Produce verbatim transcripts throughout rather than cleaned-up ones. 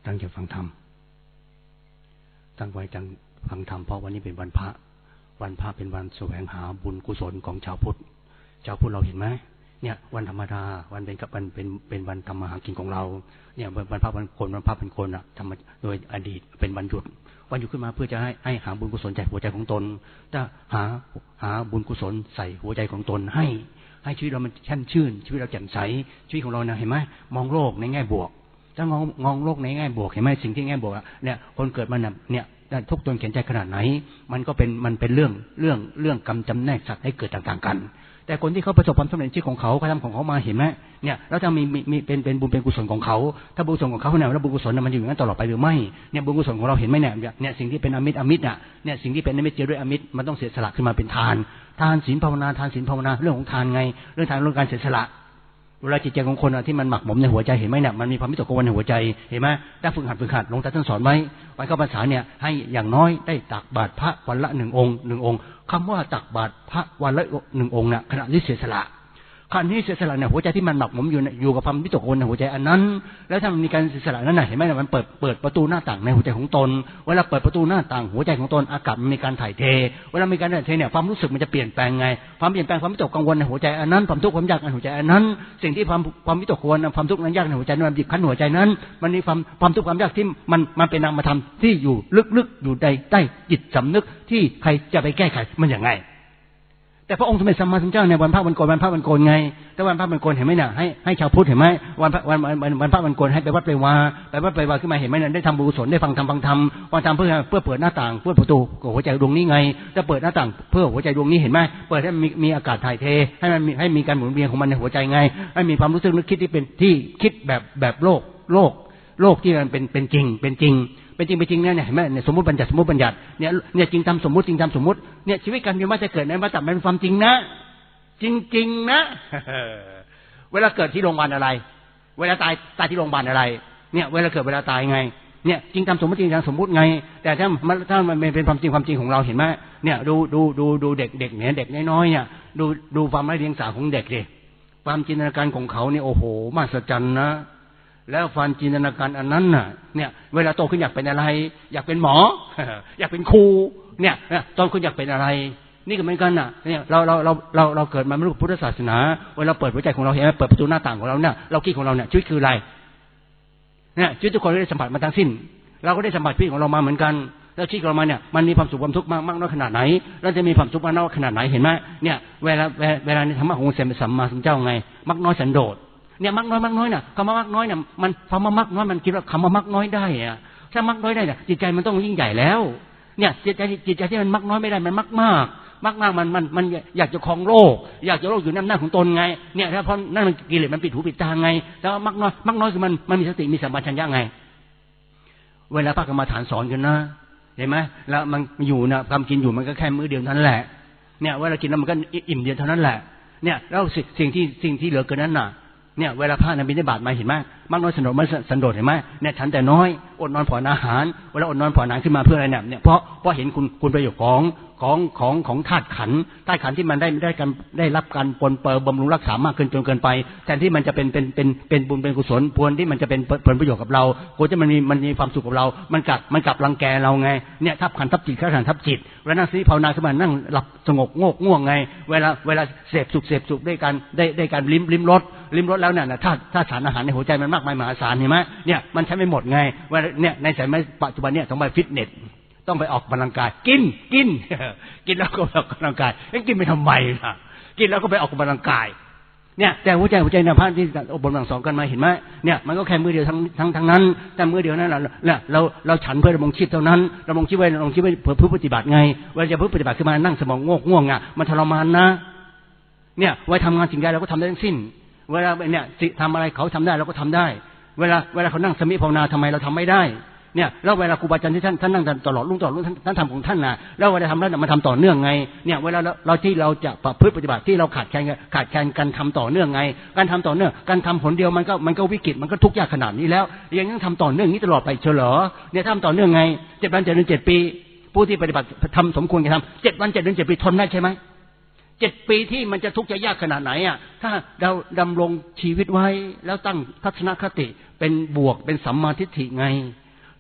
ตั้งใจฟังธรรมตั้งไว้ตั้งฟังธรรมเพราะวันนี้เป็นวันพระวันพระเป็นวันแสวงหาบุญกุศลของชาวพุทธชาวพุทธเราเห็นไหมเนี่ยวันธรรมดาวันเป็นกับวันเป็นเป็นวันทำมาหากินของเราเนี่ยวันพระวันโกนวันพระเป็นโกนอะทำโดยอดีตเป็นวันหยุดวันหยุดขึ้นมาเพื่อจะให้ให้หาบุญกุศลจากหัวใจของตนถ้าหาหาบุญกุศลใส่หัวใจของตนให้ให้ชีวิตเรามันแช่มชื่นชีวิตเราแจ่มใสชีวิตของเราเนี่ยเห็นไหมมองโลกในแง่บวกถ้ามองมองโลกในแง่บวกเห็นไหมสิ่งที่แง่บวกเนี่ยคนเกิดมาเนี่ยทุกตนเขียนใจขนาดไหนมันก็เป็นมันเป็นเรื่องเรื่องเรื่องกรรมจำแนกสัตว์ให้เกิดต่างๆกันแต่คนที่เขาประสบความสำเร็จในชีวิตของเขาเขาทำของเขามาเห็นไหมเนี่ยแล้วถ้ามีมีเป็นเป็นบุญเป็นกุศลของเขาถ้าบุญกุศลของเขาเนี่ยแล้วบุญกุศลมันอยู่อย่างนั้นตลอดไปหรือไม่เนี่ยบุญกุศลของเราเห็นไหมเนี่ยเนี่ยสิ่งที่เป็นอมิตรอมิตรอ่ะเนี่ยสิ่งที่เป็นอมิตรเจอด้วยอมิตรมันต้องเสียสละขึ้นมาเป็นทานทานศีลภาวนาทานศีลภาวนาเรื่องของทานไงเรื่องทานเรื่องการเสียสละเวลาจิตใจของคนที่มันหมักหมมในหัวใจเห็นไหมเนี่ยมันมีความวิตกกังวลในหัวใจเห็นไหมถ้าฝึกหัดฝึกหัดหลวงตาท่านสอนไว้วันเข้าพรรษาเนี่ยให้อย่างน้อยได้ตักบาตรพระวันละหนึ่งองค์หนึ่งองค์คำว่าตักบาตรพระวันละหนึ่งองค์เนี่ยขณะที่เสียสละขณะที่เสียสละเนี่ยหัวใจที่มันหมักหมมอยู่อยู่กับความวิตกกังวลในหัวใจอันนั้นแล้วถ้ามันมีการเสียสละนั้นน่ะเห็นไหมมันเปิดเปิดประตูหน้าต่างในหัวใจของตนเวลาเปิดประตูหน้าต่างหัวใจของตนอากาศมันมีการถ่ายเทเวลามีการถ่ายเทเนี่ยความรู้สึกมันจะเปลี่ยนแปลงไงความเปลี่ยนแปลงความวิตกกังวลในหัวใจอันนั้นความทุกข์ความยากในหัวใจอันนั้นสิ่งที่ความความวิตกกังวลความทุกข์นั้นยากในหัวใจนั้นมันบีบคั้นหัวใจนั้นมันมีความความทุกข์ความยากที่มันมันเป็นนามธรรมที่อยู่ลึกๆอยู่ใใต้จิตสำนึกที่ใครจะไปแก้ไขมันอย่างไงแต่พระองค์สมเด็จสัมมาสัมพุทธเจ้าในวันพระวันโกนวันพระวันโกนไงแต่วันพระวันโกนเห็นไหมเนี่ยให้ให้ชาวพุทธเห็นไหมวันวันวันวันพระวันโกนให้ไปวัดไปวาไปวัดไปวาขึ้นมาเห็นไหมเนี่ยได้ทำบุญกุศลได้ฟังธรรมฟังธรรมวันธรรมเพื่อเพื่อเปิดหน้าต่างเพื่อประตูหัวใจดวงนี้ไงจะเปิดหน้าต่างเพื่อหัวใจดวงนี้เห็นไหมเปิดให้มีมีอากาศถ่ายเทให้มันมีให้มีการหมุนเวียนของมันในหัวใจไงให้มีความรู้สึกนึกคิดที่เป็นที่คิดแบบแบบโลกโลกโลกที่มันเป็นเป็นจริงเป็นจริงเป็นจริงเป็นจริงเนี่ยเห็นไหมเนี่ยสมมติบัญญัติสมมติบัญญัติเนี่ยเนี่ยจริงทำสมมติจริงทำสมมติเนี่ยชีวิตการมีว่าจะเกิดในวัฏฏะเป็นความจริงนะจริงๆนะเวลาเกิดที่โรงพยาบาลอะไรเวลาตายตายที่โรงพยาบาลอะไรเนี่ยเวลาเกิดเวลาตายไงเนี่ยจริงทำสมมติจริงทำสมมติไงแต่ถ้ามันถ้ามันเป็นความจริงความจริงของเราเห็นไหมเนี่ยดูดูดูดูเด็กเด็กเนี่ยเด็กน้อยๆเนี่ยดูดูความไร้เดียงสาของเด็กดิความจินตนาการของเขาเนี่ยโอ้โหมหัศจรรย์นะแล้วความจินตนาการอันนั้นน่ะเนี่ยเวลาโตขึ้นอยากเป็นอะไรอยากเป็นหมออยากเป็นครูเนี่ยตอนคุณอยากเป็นอะไรนี่ก็เหมือนกันน่ะเนี่ยเราเราเราเราเราเกิดมาไม่รู้พุทธศาสนาเวลาเปิดหัวใจของเราเห็นไหมเปิดประตูหน้าต่างของเราเนี่ยเราคิดของเราเนี่ยชีวิตคืออะไรเนี่ยชีวิตทุกคนได้สัมผัสมาทั้งสิ้นเราก็ได้สัมผัสชีวิตของเรามาเหมือนกันแล้วชีวิตของเรามาเนี่ยมันมีความสุขความทุกข์มากมากน้อยขนาดไหนเราจะมีความสุขมากน้อยขนาดไหนเห็นไหมเนี่ยเวลาเวลาในธรรมะขององค์สัมมาสัมพุทธเจ้าไงมักน้อยสันโดษเนี่ยมักน้อยมักน้อยน่ะคำว่ามักน้อยน่ะมันคำว่ามักน้อยมันคิดว่าคำว่ามักน้อยได้อะถ้ามักน้อยได้เนี่ยจิตใจมันต้องยิ่งใหญ่แล้วเนี่ยจิตใจจิตใจที่มันมักน้อยไม่ได้มันมักมากมากมากมันมันมันอยากจะครองโลกอยากจะโลกอยู่ในอำนาจของตนไงเนี่ยถ้าเพราะนั่นมันกิเลสมันปิดหูปิดตาไงแล้วมักน้อยมักน้อยคือมันมันมีสติมีสัมปชัญญะไงเวลาพระกรรมฐานสอนกันนะเห็นไหมแล้วมันอยู่นะทำกินอยู่มันก็แค่มื้อเดียวเท่านั้นแหละเนี่ยเวลากินแล้วมันก็อิ่มเดียวเท่านั้นแหละเนี่ยแล้วสิ่งที่สิ่งที่เหลือเกินนั้นน่ะเนี่ยเวลาพระนบิณฑบาตมาเห็นไหมมักน้อยสันโดษมันสันโดษเห็นไหมเนี่ยฉันแต่น้อยอดนอนผ่อนอาหารเวลาอดนอนผ่อนอาหารขึ้นมาเพื่ออะไรเนี่ยเนี่ยเพราะเพราะเห็นคุณคุณประโยชน์ของของของของธาตุขันธ์ธาตุขันธ์ที่มันได้ได้การได้รับการปนเปื้อนบำรุงรักษามากขึ้นจนเกินไปแทนที่มันจะเป็นเป็นเป็นเป็นบุญเป็นกุศลพวนที่มันจะเป็นผลประโยชน์กับเราควรจะมันมีมันมีความสุขกับเรามันกลับมันกลับรังแกเราไงเนี่ยทับขันธ์ทับจิตขันธ์ทับจิตเวลานั่งสมาธิภาวนาขึ้นมานั่งหลับสงบโงกง่วงไงเวลาเวลาเสพสุขเสพสุขได้การได้ได้การลิ้มลิ้มรสลิ้มรสแล้วเนี่ยถ้าถ้าสารอาหารในหัวใจมันมากมายมหาศาลเห็นไหมเนี่ยมันใช้ไม่หมดไงว่าเนี่ยในสมัยปัจจุบันเนี่ยต้องไปฟิตเนสต้องไปออกกำลังกายกินกินกินแล้วก็ออกกำลังกายกินไปทำไมล่ะกินแล้วก็ไปออกกำลังกายเนี่ยแต่หัวใจหัวใจในพระที่อบรมสั่งสอนกันมาเห็นไหมเนี่ยมันก็แค่มือเดียวทั้งทั้งทั้งนั้นแต่มือเดียวนั้นเราเราเราฉันเพื่อดำรงชีพเท่านั้นดำรงชีพไว้ดำรงชีพไว้เพื่อผู้ปฏิบัติไงเวลาจะผู้ปฏิบัติขึ้นมานั่งสมองโงกง่วงอ่ะมันทรมานนะเนี่ยไว้ทำงานสิ่งใดเราก็ทำได้ทั้งสิ้นเวลาเนี่ยทำอะไรเขาทำได้เราก็ทำได้เวลาเวลาเขานั่งสมาธิภาวนาทำไมเราทำไม่ได้เนี่ยแล้วเวลาครูบาอาจารย์ที่ท่านท่านนั่งตลอดรุ่งตลอดรุ่งท่านทำของท่านนะแล้วเวลาทำแล้วมันทำต่อเนื่องไงเนี่ยเวลาเราที่เราจะประพฤติปฏิบัติที่เราขาดแคลนขาดแคลนการทำต่อเนื่องไงการทำต่อเนื่องการทำผลเดียวมันก็มันก็วิกฤตมันก็ทุกข์ยากขนาดนี้แล้วยังต้องทำต่อเนื่องนี้ตลอดไปเฉลอเนี่ยทำต่อเนื่องไงเจ็ดวันเจ็ดเดือนเจ็ดปีผู้ที่ปฏิบัติทำสมควรจะทำเจ็ดวันเจ็ดเดือนเจ็ดปีทนได้ใช่ไหมเจ็ดปีที่มันจะทุกข์จะยากขนาดไหนอ่ะถ้าเราดำรงชีวิตไว้แล้วตั้งทัศนคติเป็นบวกเป็นสัมมาทิฏฐิไง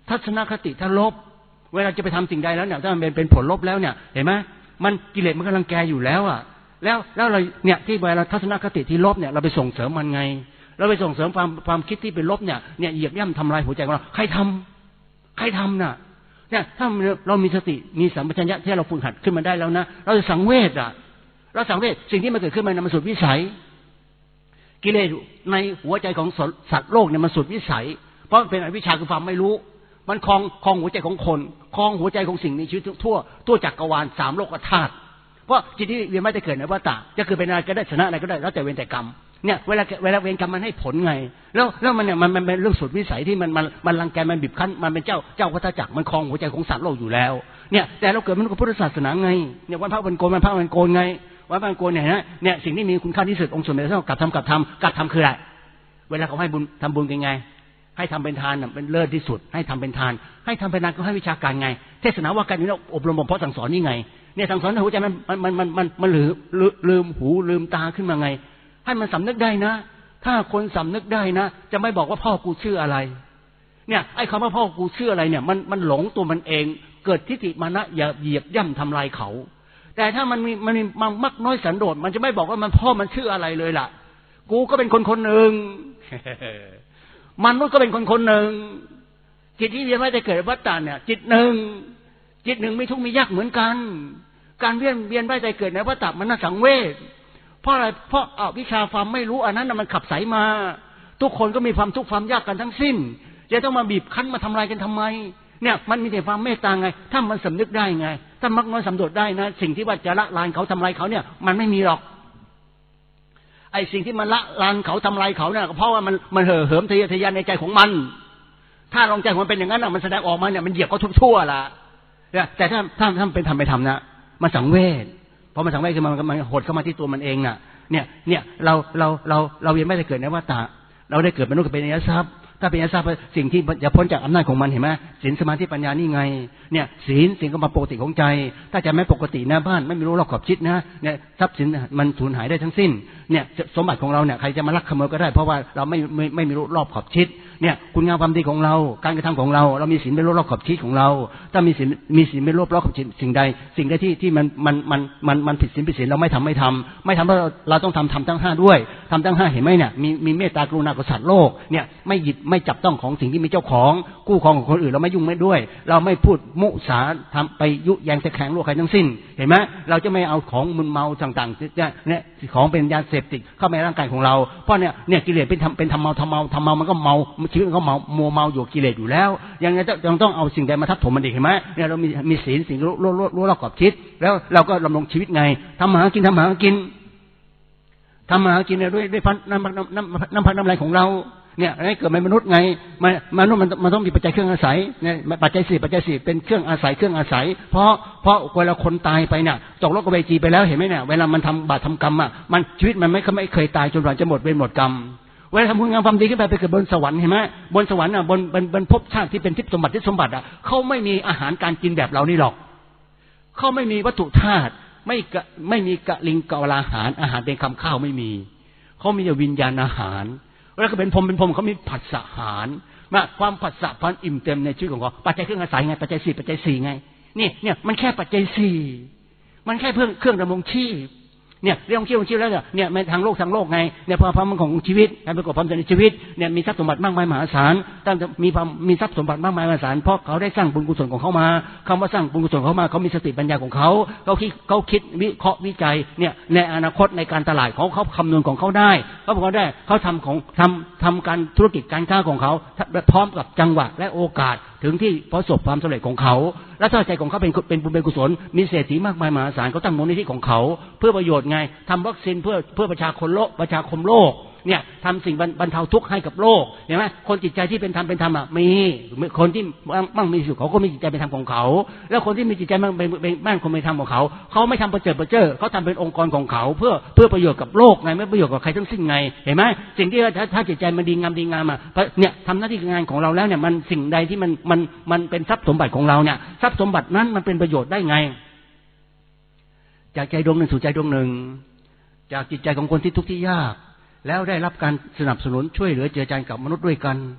ทัศนคติถ้าลบเวลาจะไปทำสิ่งใดแล้วเนี่ยถ้ามันเป็นเป็นผลลบแล้วเนี่ยเห็นไหมมันกิเลสมันกำลังแกอยู่แล้วอ่ะแล้วแล้วเราเนี่ยที่เวลาทัศนคติที่ลบเนี่ยเราไปส่งเสริมมันไงเราไปส่งเสริมความความคิดที่เป็นลบเนี่ยเนี่ยเหยียบย่ำทำลายหัวใจของเราใครทำใครทำน่ะเนี่ยถ้าเรามีสติมีสัมปชัญญะที่เราฝึกหัดขึ้นมาได้แล้วนะเราจะสังเวชอ่ะเราสังเวชสิ่งที่มันเกิดขึ้นมันมันสุดวิสัยกิเลสในหัวใจของสัตว์โลกเนี่ยมันสุดวิสัยเพราะเป็นอวิชชาคือความไม่รู้มันคลองคลองหัวใจของคนคลองหัวใจของสิ่งมีชีวิตทั่วทั่วจักรวาลสามโลกธาตุเพราะจิตที่เวียนไม่ได้เกิดในวัฏฏะจะคือเป็นอะไรก็ได้ชนะอะไรก็ได้แล้วแต่เวรแต่กรรมเนี่ยเวลาเวลาเวรกรรมมันให้ผลไงแล้วแล้วมันเนี่ยมันมันเป็นเรื่องสุดวิสัยที่มันมันมันรังแกมันบีบคั้นมันเป็นเจ้าเจ้าวัฏจักรมันคลองหัวใจของสัตว์โลกอยู่แล้วเนี่ยแต่เราเกิดมนุษย์พุทธศาสนาไงเนี่ยวันพระวันโกนวันพระวันโกนไงวันพระวันโกนเนี่ยนะเนี่ยสิ่งที่มีคุณค่าที่สุดองค์สมเด็จพระสัมมาสัมพุทธเจ้ากลับทำกลับทำกลับทำคืออะไรเวลาเขาให้บุญทำบุญกันไงให้ทำเป็นทานเป็นเลิศที่สุดให้ทำเป็นทานให้ทำเป็นทานก็ให้วิชาการไงเทศนาว่าการนี้เราอบรมบ่มเพาะสั่งสอนนี่ไงเนี่ยสั่งสอนในหัวใจมันมันมันมันมันลืมลืมหูลืมตาขึ้นมาไงให้มันสำนึกได้นะถ้าคนสำนึกได้นะจะไม่บอกว่าพ่อกูชื่ออะไรเนี่ยไอ้คำว่าพ่อกูชื่ออะไรเนี่ยมันมันหลงตัวมันเองเกิดทิฏฐิมานะอย่าเหยียบย่ำทำลายเขาแต่ถ้ามันมีมันมีมักน้อยสันโดษมันจะไม่บอกว่ามันพ่อมันชื่ออะไรเลยล่ะกูก็เป็นคนคนหนึ่งมันก็เป็นคนคนหนึ่งจิตที่เวียนว่ายตายเกิดวัฏฏะเนี่ยจิตหนึ่งจิตหนึ่งไม่ทุกข์ไม่ยากเหมือนกันการเวียนเวียนว่ายตายเกิดในวัฏฏะมันน่าสังเวชเพราะอะไรเพราะอวิชชาความไม่รู้อันนั้นมันขับไสมาทุกคนก็มีความทุกข์ความยากกันทั้งสิ้นจะต้องมาบีบคั้นมาทำลายกันทำไมเนี่ยมันมีแต่ความเมตตาไงถ้ามันสำนึกได้ไงถ้ามักน้อยสำโดษได้นะสิ่งที่ว่าจะละลานเขาทำลายเขาเนี่ยมันไม่มีหรอกไอ้สิ่งที่มันละลานเขาทำลายเขาเนี่ยเพราะว่ามันมันเห่อเหิมทะเยอทะยานในใจของมันถ้าลองใจของมันเป็นอย่างนั้นมันแสดงออกมาเนี่ยมันเหยียบเขาทุกชั่วละแต่ถ้าถ้าถ้าเป็นทำไปทำนะมันสังเวชเพราะมันสังเวชคือมันมันหดเข้ามาที่ตัวมันเองน่ะเนี่ยเนี่ยเราเราเราเรายังไม่ได้เกิดในวัฏฏะเราได้เกิดเป็นมนุษย์เป็นอริยทรัพย์ถ้าเป็นอริยทรัพย์สิ่งที่จะพ้นจากอำนาจของมันเห็นไหมศีลสมาธิปัญญานี่ไงเนี่ยศีลศีลก็มาปกติของใจถ้าจะไม่ปกตินะบ้านไม่มีรู้รอบขอบชิดนะเนี่ยทรัพย์สินมันสูญหายได้ทั้งสิ้นเนี่ยสมบัติของเราเนี่ยใครจะมาลักขโมยก็ได้เพราะว่าเราไม่ไม่ไม่มีรู้รอบขอบชิดเนี่ยคุณงามความดีของเราการกระทำของเราเรามีศีลเป็นรู้รอบขอบชิดของเราถ้ามีศีลมีศีลเป็นรู้รอบขอบชิดสิ่งใดสิ่งใดที่ที่มันมันมันมันมันผิดศีลผิดศีลเราไม่ทำไม่ทำไม่ทำเพราะเราต้องทำทำทั้งห้าด้วยทำทั้งห้าเห็นไหมเนี่ยมีมีเมตตากรุณากับสัตว์โลกเนี่ยไม่หยิบไม่จับต้องของสิ่งที่มีเจ้าของกู้ครองของคนอื่นเราไม่ยุ่งไม่ด้วยเราไม่พูดมุสาทำไปยุแยงตะแคงโลกใครทั้งสิ้นเห็นไหมเราจะไม่เอาของมึนเมาต่างๆเนี่ยของเป็นยาเสพติดเข้ามาในร่างกายของเราเพราะเนี่ยเนี่ยกิเลสเป็นทำเป็นทำเมาทำเมาทำเมามันก็เมาชีวิตก็เมามัวเมาอยู่กิเลสอยู่แล้วยังไงยังต้องเอาสิ่งใดมาทับถมมันอีกเห็นไหมเนี่ยเรามีมีศีลสิ่งรู้รู้รู้รอบขอบชิดแล้วเราก็ดำรงชีวิตไงทำมาหากินทำมาหากินทำมาหากินเนี่ยด้วยด้วยพันน้ำน้ำน้ำน้ำพันน้ำลายของเราเนี่ยให้เกิดเป็นมนุษย์ไงมนุษย์มันมันต้องมีปัจจัยเครื่องอาศัยเนี่ยปัจจัยสี่ปัจจัยสี่เป็นเครื่องอาศัยเครื่องอาศัยเพราะเพราะเวลาคนตายไปเนี่ยตกโลกเวจีไปแล้วเห็นไหมเนี่ยเวลามันทำบาปทำกรรมอ่ะมันชีวิตมันไม่ไม่เคยตายจนกว่าจะหมดเวรหมดกรรมเวลาทำคุณงามความดีขึ้นไปไปเกิดบนสวรรค์เห็นไหมบนสวรรค์อ่ะบนบนบนภพชาติที่เป็นทิพย์สมบัติทิพย์สมบัติอ่ะเขาไม่มีอาหารการกินแบบเรานี่หรอกเขาไม่มีวัตถุธาตุไม่ไม่มีกะลิงกะวลาหารอาหารเป็นคำข้าวไม่มีเขามีแต่วิญญาณอาหารแล้วก็เป็นพรหมเป็นพรหมเขามีผัสสะอาหารมาความผัสสะพันอิ่มเต็มในชีวิตของเขาปัจจัยเครื่องอาศัยไงปัจจัยสี่ปัจจัยสี่ไงนี่เนี่ยมันแค่ปัจจัยสี่มันแค่เพื่อเครื่องดำรงชีพเนี่ยเรื่องชีพของชีพแล้วเนี่ยในทางโลกทางโลกไงเนี่ยพอความมั่นคงของชีวิตการประกอบความสำเร็จในชีวิตเนี่ยมีทรัพย์สมบัติมากมายมหาศาลตั้งมีความมีทรัพย์สมบัติมากมายมหาศาลเพราะเขาได้สร้างบุญกุศลของเขามาคำว่าสร้างบุญกุศลเขามาเขามีสติปัญญาของเขาเขาคิดเขาคิดวิเคราะห์วิจัยเนี่ยในอนาคตในการตลาดเขาเขาคำนวณของเขาได้เขาบอกได้เขาทำของทำทำการธุรกิจการค้าของเขาพร้อมกับจังหวะและโอกาสถึงที่ประสบความสำเร็จของเขาและถ้าใจของเขาเป็นเป็นบุญเป็นกุศลมีเศรษฐีมากมายมหาศาลเขาตั้งมูลนิธิของเขาเพื่อประโยชน์ไงทำวัคซีนเพื่อเพื่อประชาชนโลกประชาคมโลกเนี่ยทำสิ่งบรรเทาทุกข์ให้กับโลกเห็นไหมคนจิตใจที่เป็นธรรมเป็นธรรมอ่ะมีคนที่มั่งมีสุขเขาก็มีจิตใจเป็นธรรมของเขาแล้วคนที่มีจิตใจมั่งเป็นบ้านคนเป็นธรรมของเขาเขาไม่ทำประเจิดประเจ้อเขาทำเป็นองค์กรของเขาเพื่อเพื่อประโยชน์กับโลกไงไม่ประโยชน์กับใครทั้งสิ้นไงเห็นไหมสิ่งที่ถ้าถ้าจิตใจมันดีงามดีงามอ่ะเนี่ยทำหน้าที่งานของเราแล้วเนี่ยมันสิ่งใดที่มันมันมันเป็นทรัพย์สมบัติของเราเนี่ยทรัพย์สมบัตินั้นมันเป็นประโยชน์ได้ไงจากใจดวงหนึ่งสู่ใจดวงหนึ่งจากจิตใจของคนที่ทุกข์ที่ยากแล้วได้รับการสนับสนุนช่วยเหลือเจือจานกับมนุษย์ด้วยกัน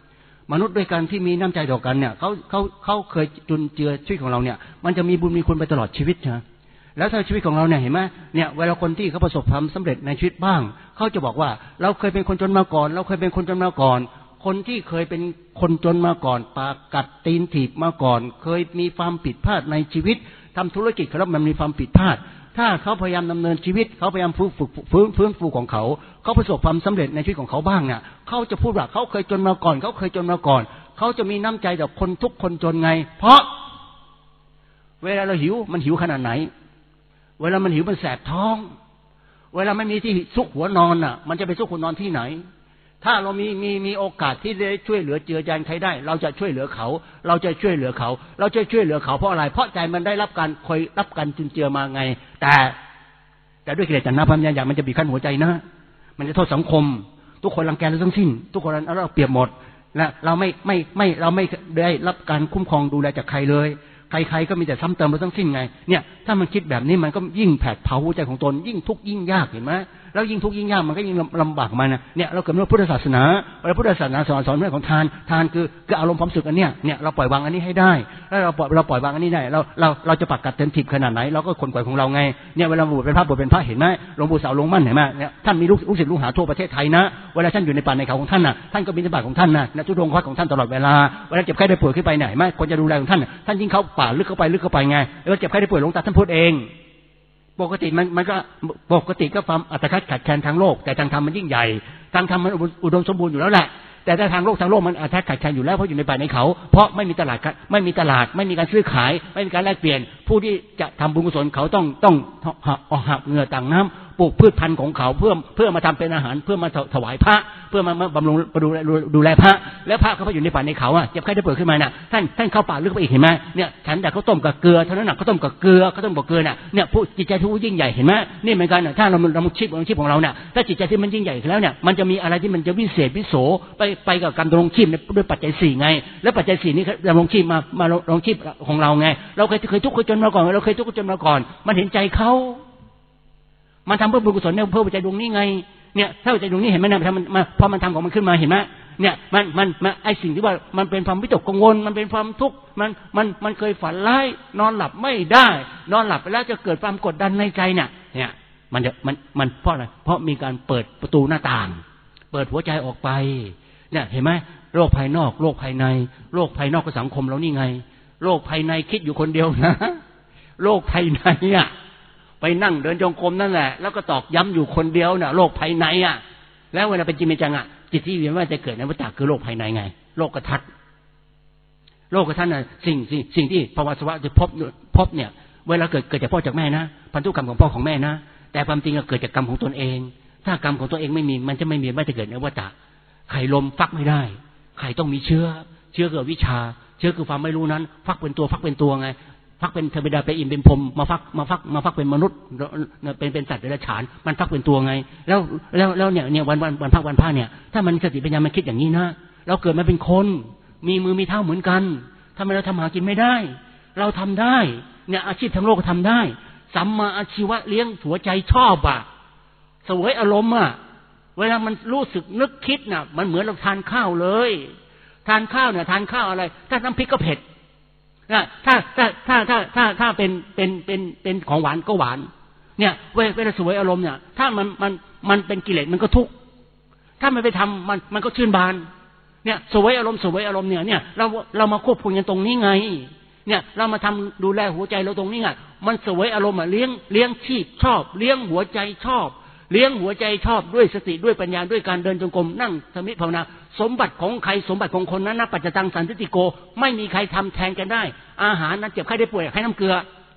มนุษย์ด้วยกันที่มีน้ำใจต่อกันเนี่ยเขาเขาเขาเคยจุนเจือชีวิตของเราเนี่ยมันจะมีบุญมีคุณไปตลอดชีวิตนะแล้วถ้าชีวิตของเราเนี่ยเห็นไหมเนี่ยเวลาคนที่เขาประสบความสำเร็จในชีวิตบ้างเขาจะบอกว่าเราเคยเป็นคนจนมาก่อนเราเคยเป็นคนจนมาก่อนคนที่เคยเป็นคนจนมาก่อนปากกัดตีนถีบมาก่อนเคยมีความผิดพลาดในชีวิตทำธุรกิจแล้วมันมีความผิดพลาดถ้าเขาพยายามดำเนินชีวิตเขาพยายามฟื้นฟูฟื้นฟื้นฟูของเขาเขาประสบความสำเร็จในชีวิตของเขาบ้างเนี่ยเขาจะพูดว่าเขาเคยจนมาก่อนเขาเคยจนมาก่อนเขาจะมีน้ำใจต่อคนทุกคนจนไงเพราะเวลาเราหิวมันหิวขนาดไหนเวลามันหิวมันแสบท้องเวลาไม่มีที่ซุกหัวนอนอ่ะมันจะไปซุกหัวนอนที่ไหนถ้าเรามีมีมีโอกาสที่จะช่วยเหลือเจือจานใครได้เราจะช่วยเหลือเขาเราจะช่วยเหลือเขาเราจะช่วยเหลือเขาเพราะอะไรเพราะใจมันได้รับการคอยรับการจุนเจือมาไงแต่แต่ด้วยกิเลสตัณหาความอยากมันจะบีบคั้นหัวใจนะมันจะโทษสังคมทุกคนรังแกเราทั้งสิ้นทุกคนเราเปรียบหมดและเราไม่ไม่ไม่เราไม่ได้รับการคุ้มครองดูแลจากใครเลยใครๆก็มีแต่ซ้ำเติมเราทั้งสิ้นไงเนี่ยถ้ามันคิดแบบนี้มันก็ยิ่งแผดเผาหัวใจของตนยิ่งทุกข์ยิ่งยากเห็นไหมแล้วยิ่งทุกข์ยิ่งยากมันก็ยิ่งลำบากมันนะเนี่ยเราเกิดมาพุทธศาสนาเราพุทธศาสนาสอนสอนเรื่องของทานทานคือคืออารมณ์ความสุขอันเนี้ยเนี่ยเราปล่อยวางอันนี้ให้ได้แล้วเราปล่อยเราปล่อยวางอันนี้ได้เราเราเราจะปักกัดเต็มทิพย์ขนาดไหนเราก็คนก่อยของเราไงเนี่ยเวลาบวชเป็นพระบวชเป็นพระเห็นไหมหลวงปู่เสาหลวงมั่นเห็นไหมเนี่ยท่านมีลูกลูกศิษย์ลูกหาทั่วประเทศไทยนะเวลาท่านอยู่ในป่าในเขาของท่านน่ะท่านก็บิณฑบาตของท่านนะนะทุดงควักของท่านตลอดเวลาเวลาเจ็บไข้ได้ป่วยขึ้นไปไหนไหมคนจะดูแลของท่านท่านยิ่งเข้าป่าลึกเข้าไปลึกเข้าไปไงแล้วเจ็บไข้ได้ป่วยหลวงตาท่านพูดเองปกติมันมันก็ปกติก็ความอัตคัดขัดแคลนทางโลกแต่ทางธรรมมันยิ่งใหญ่ทางธรรมมันอุดมสมบูรณ์อยู่แล้วแหละแต่ถ้าทางโลกทางโลกมันอัตคัดขัดแคลนอยู่แล้วเพราะอยู่ในป่าในเขาเพราะไม่มีตลาดไม่มีตลาดไม่มีการซื้อขายไม่มีการแลกเปลี่ยนผู้ที่จะทำบุญกุศลเขาต้องต้องออกหักเหงื่อต่างน้ำปลูกพืชพันธุ์ของเขาเพื่อเพื่อมาทำเป็นอาหารเพื่อมาถวายพระเพื่อมาบำรุงดูแลดูแลพระแล้วพระเขาไปอยู่ในป่าในเขาอ่ะเจ็บไข้ได้ป่วยขึ้นมาน่ะท่านท่านเข้าป่าลึกไปอีกเห็นไหมเนี่ยฉันแต่เขาต้มกับเกลือเท่านั้นน่ะเขาต้มกับเกลือเขาต้มกับเกลือน่ะเนี่ยผู้จิตใจผู้ยิ่งใหญ่เห็นไหมนี่เหมือนกันถ้าเราเราชีพเราชีพของเราเนี่ยถ้าจิตใจที่มันยิ่งใหญ่แล้วเนี่ยมันจะมีอะไรที่มันจะวิเศษวิโสไปไปกับการดำรงชีพด้วยปัจจัยสี่ไงแล้วปัจจัยสี่นี้ดำรงชีพมามาดำรงชีพของเราไงเราเคยเคยทุกข์เคยจนมาก่อนเราเคยทุกข์จนมาก่อนมันเห็นใจเขามันทำเพื่อบุญกุศลเนี่ยเพื่อใจดวงนี้ไงเนี่ยถ้าใจดวงนี้เห็นไหมนะมันมาพอมันทำของมันขึ้นมาเห็นไหมเนี่ยมันมันมันไอสิ่งที่ว่ามันเป็นความวิตกกังวลมันเป็นความทุกข์มันมันมันเคยฝันร้ายนอนหลับไม่ได้นอนหลับไปแล้วจะเกิดความกดดันในใจเนี่ยเนี่ยมันจะมันมันเพราะอะไรเพราะมีการเปิดประตูหน้าต่างเปิดหัวใจออกไปเนี่ยเห็นไหมโลกภายนอกโลกภายในโลกภายนอกก็สังคมเรานี่ไงโลกภายในคิดอยู่คนเดียวนะโลกภายในอ่ะไปนั่งเดินจงกรมนั่นแหละแล้วก็ตอกย้ำอยู่คนเดียวน่ะโลกภายในอ่ะแล้วเวลาเป็นจริงเป็นจังอ่ะจิตที่เวียนว่าจะเกิดในวัฏฏะคือโลกภายในไงโลกกทัดโลกกทัดน่ะสิ่งสิ่งสิ่งที่ภาวะสวะจะพบพบเนี่ยเวลาเกิดเกิดจากพ่อจากแม่นะพันธุกรรมของพ่อของแม่นะแต่ความจริงก็เกิดจากกรรมของตนเองถ้ากรรมของตัวเองไม่มีมันจะไม่มีไม่จะเกิดในวัฏฏะไข่ลมฟักไม่ได้ไข่ต้องมีเชื้อเชื้อคือวิชาเชื้อคือความไม่รู้นั้นฟักเป็นตัวฟักเป็นตัวไงฟักเป็นเทวดาไปอินเป็นพรหมมาฟักมาฟักมาฟักเป็นมนุษย์เป็นเป็นสัตว์เดรัจฉานมันฟักเป็นตัวไงแล้วแล้วแล้วเนี่ยเนี่ยวันวันวันพักวันพระเนี่ยถ้ามันสติปัญญามันคิดอย่างนี้นะเราเกิดมาเป็นคนมีมือมีเท้าเหมือนกันทำไมเราทำหากินไม่ได้เราทำได้เนี่ยอาชีพทางโลกก็ทำได้สัมมาอาชีวะเลี้ยงหัวใจชอบอ่ะสวยอารมณ์อ่ะเวลามันรู้สึกนึกคิดน่ะมันเหมือนเราทานข้าวเลยทานข้าวเนี่ยทานข้าวอะไรถ้าน้ำพริกก็เผ็ดถ้าถ้าถ้าถ้าถ้าถ้าเป็นเป็นเป็นเป็นของหวานก็หวานเนี่ยเวลาสวยอารมณ์เนี่ยถ้ามันมันมันเป็นกิเลสมันก็ทุกข์ถ้ามันไปทำมันมันก็ชื่นบานเนี่ยสวยอารมณ์สวยอารมณ์เนี่ยเนี่ยเราเรามาควบคุมกันตรงนี้ไงเนี่ยเรามาทำดูแลหัวใจเราตรงนี้ไงมันสวยอารมณ์อ่ะเลี้ยงเลี้ยงชีพชอบเลี้ยงหัวใจชอบเลี้ยงหัวใจชอบด้วยสติด้วยปัญญาด้วยการเดินจงกรมนั่งสมาธิภาวนาสมบัติของใครสมบัติของคนนั้นนะปัจจตังสันติโกไม่มีใครทำแทนกันได้อาหารนั้นเจ็บไข้ได้ป่วยให้น้ำเกลือ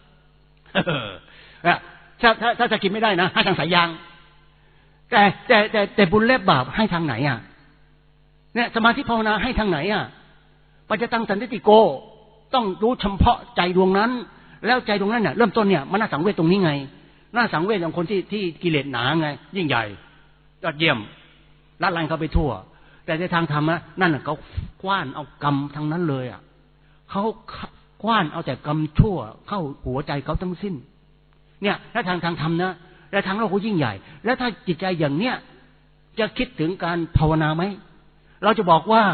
ถ้าถ้าถ้าจะกินไม่ได้นะให้ทางสายยางแต่แต่แต่แต่บุญและบาปให้ทางไหนอ่ะเนี่ยสมาธิภาวนาให้ทางไหนอ่ะปัจจตังสันติโกต้องรู้เฉพาะใจดวงนั้นแล้วใจดวงนั้นเนี่ยเริ่มต้นเนี่ยมันน่าสังเวชตรงนี้ไงน่าสังเวชของคนที่ที่กิเลสหนาไงยิ่งใหญ่ยอดเยี่ยมละลายเขาไปทั่วแต่ในทางธรรมะนั่นน่ะเขาคว้านเอากรรมทั้งนั้นเลยอ่ะเขาคว้านเอาแต่กรรมชั่วเข้าหัวใจเขาทั้งสิ้นเนี่ยและทางทางธรรมนะและทางโลกเขายิ่งใหญ่แล้วถ้าจิตใจอย่างเนี้ยจะคิดถึงการภาวนาไหมเราจะบอกว่า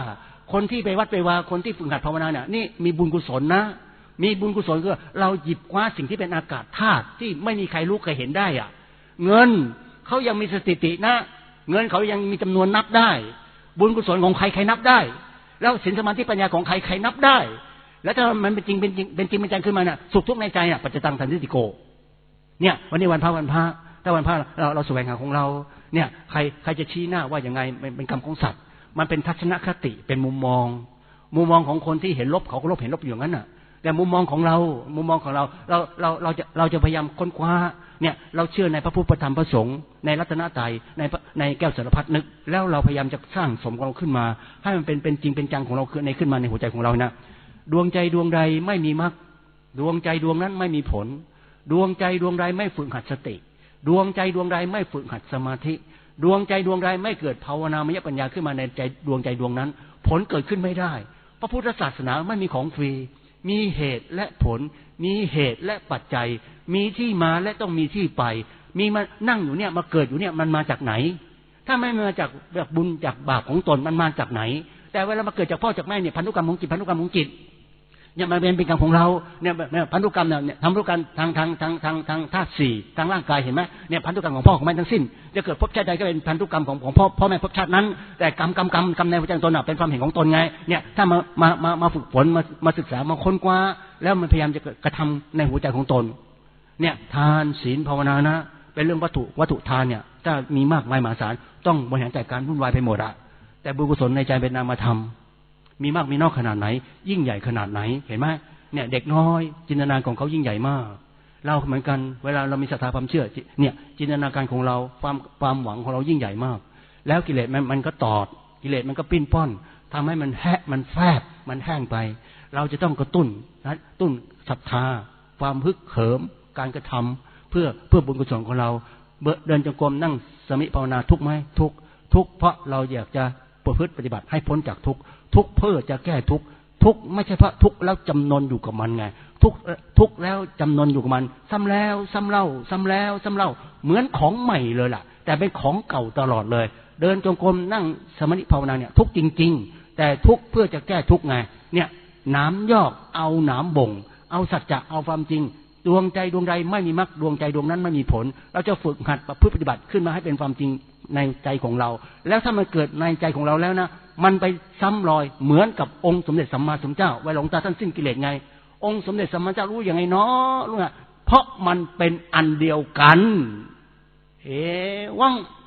คนที่ไปวัดไปวาคนที่ฝึกหัดภาวนาเนี่ยนี่มีบุญกุศลนะมีบุญกุศลคือเราหยิบคว้าสิ่งที่เป็นอากาศธาตุที่ไม่มีใครรู้ใครเห็นได้อ่ะเงินเขายังมีสถิตินะเงินเขายังมีจำนวนนับได้บุญกุศลของใครใครนับได้แล้วศีลสมาธิปัญญาของใครใครนับได้แล้วถ้ามันเป็นจริงเป็นจริงเป็นจริงเป็นจังขึ้นมาเนี่ยสุขทุกข์ในใจน่ะปัจจตังสันติโกเนี่ยวันนี้วันพระวันพระถ้าวันพระเราเราแสวงหาของเราเนี่ยใครใครจะชี้หน้าว่าอย่างไงเป็นกรรมของสัตว์มันเป็นทัศนคติเป็นมุมมองมุมมองของคนที่เห็นลบเขาก็ลบเห็นลบอยู่งั้นน่ะแต่มุมมองของเรามุมมองของเราเราเราเราจะเราจะพยายามค้นคว้าเนี่ยเราเชื่อในพระพุทธพระธรรมพระสงฆ์ในรัตนตรัยในในแก้วสารพัดนึกแล้วเราพยายามจะสร้างสมของเราขึ้นมาให้มันเป็นเป็นจริงเป็นจังของเราขึ้นในขึ้นมาในหัวใจของเรานะดวงใจดวงใดไม่มีมรรคดวงใจดวงนั้นไม่มีผลดวงใจดวงใดไม่ฝึกหัดสติดวงใจดวงใดไม่ฝึกหัดสมาธิดวงใจดวงใดไม่เกิดภาวนามยปัญญาขึ้นมาในใจดวงใจดวงนั้นผลเกิดขึ้นไม่ได้พระพุทธศาสนาไม่มีของฟรีมีเหตุและผลมีเหตุและปัจจัยมีที่มาและต้องมีที่ไปมีมานั่งอยู่เนี่ยมาเกิดอยู่เนี่ยมันมาจากไหนถ้าไม่มาจากแบบบุญจากบาปของตนมันมาจากไหนแต่เวลามาเกิดจากพ่อจากแม่เนี่ยพันธุกรรมของจิตพันธุกรรมของจิตเนี่ยมันเป็นเป็นกรรมของเราเนี่ยพันธุกรรมเนี่ยพันธุกรรมทางทางทางทางทางธาตุสี่ทางร่างกายเห็นไหมเนี่ยพันธุกรรมของพ่อของแม่ทั้งสิ้นจะเกิดภพชาติใดก็เป็นพันธุกรรมของของพ่อพ่อแม่ภพชาตินั้นแต่กรรมกรรมกรรมกรรมในหัวใจตนเป็นความเห็นของตนไงเนี่ยถ้ามามามามาฝึกฝนมามาศึกษามาค้นคว้าแล้วมันพยายามจะกระทำในหัวใจของตนเนี่ยทานศีลภาวนานะเป็นเรื่องวัตถุวัตถุทานเนี่ยถ้ามีมากมายมหาศาลต้องบริหารจัดการวุ่นวายไปหมดอะแต่บุญกุศลในใจเป็นนามธรรมมีมากมีน้อยขนาดไหนยิ่งใหญ่ขนาดไหนเห็นไหมเนี่ยเด็กน้อยจินตนาการของเขายิ่งใหญ่มากเราเหมือนกันเวลาเรามีศรัทธาความเชื่อเนี่ยจินตนาการของเราความความหวังของเรายิ่งใหญ่มากแล้วกิเลสมันมันก็ตอดกิเลสมันก็ปิ้นป้อนทำให้มันแห้งมันแฟบมันแห้งไปเราจะต้องกระตุ้นนะตุ้นศรัทธาความฮึกเหิมการกระทำเพื่อเพื่อบุญกุศลของเราเดินจงกรมนั่งสมิภาวนาทุกไหมทุกทุกเพราะเราอยากจะประพฤติปฏิบัติให้พ้นจากทุกทุกเพื่อจะแก้ทุกทุกไม่ใช่เพราะทุกแล้วจำนนอยู่กับมันไงทุกทุกแล้วจำนนอยู่กับมันซ้ำแล้วซ้ำเล่าซ้ำแล้วซ้ำเล่าเหมือนของใหม่เลยล่ะแต่เป็นของเก่าตลอดเลยเดินจงกรมนั่งสมาธิภาวนาเนี่ยทุกจริงๆแต่ทุกเพื่อจะแก้ทุกไงเนี่ยน้ำยอกเอาน้ำบ่งเอาสัจจะเอาความจริงดวงใจดวงใดไม่มีมรรคดวงใจดวงนั้นไม่มีผลเราจะฝึกหัดประพฤติปฏิบัติขึ้นมาให้เป็นความจริงในใจของเราแล้วถ้ามันเกิดในใจของเราแล้วนะมันไปซ้ำรอยเหมือนกับองค์สมเด็จสัมมาสัมพุทธเจ้าเวลาหลวงตาท่านสิ้นกิเลสไงองค์สมเด็จสัมมาสัมพุทธเจ้ารู้ยังไงเนาะรู้ไงเพราะมันเป็นอันเดียวกันเอวัง